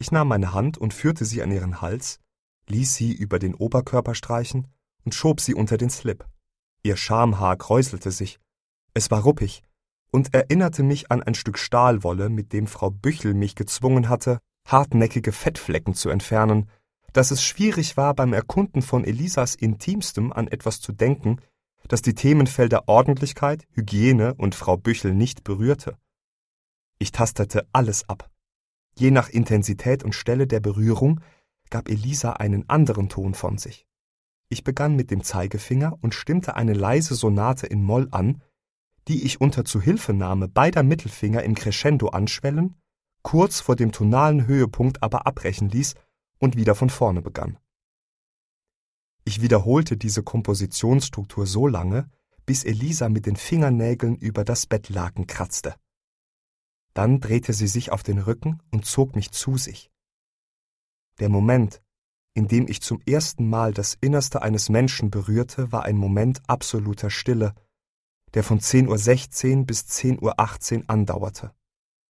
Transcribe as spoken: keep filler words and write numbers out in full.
Ich nahm meine Hand und führte sie an ihren Hals, ließ sie über den Oberkörper streichen und schob sie unter den Slip. Ihr Schamhaar kräuselte sich. Es war ruppig und erinnerte mich an ein Stück Stahlwolle, mit dem Frau Büchel mich gezwungen hatte, hartnäckige Fettflecken zu entfernen, dass es schwierig war, beim Erkunden von Elisas Intimstem an etwas zu denken, das die Themenfelder Ordentlichkeit, Hygiene und Frau Büchel nicht berührte. Ich tastete alles ab. Je nach Intensität und Stelle der Berührung gab Elisa einen anderen Ton von sich. Ich begann mit dem Zeigefinger und stimmte eine leise Sonate in Moll an, die ich unter Zuhilfenahme beider Mittelfinger im Crescendo anschwellen, kurz vor dem tonalen Höhepunkt aber abbrechen ließ und wieder von vorne begann. Ich wiederholte diese Kompositionsstruktur so lange, bis Elisa mit den Fingernägeln über das Bettlaken kratzte. Dann drehte sie sich auf den Rücken und zog mich zu sich. Der Moment, in dem ich zum ersten Mal das Innerste eines Menschen berührte, war ein Moment absoluter Stille, der von zehn Uhr sechzehn bis zehn Uhr achtzehn andauerte.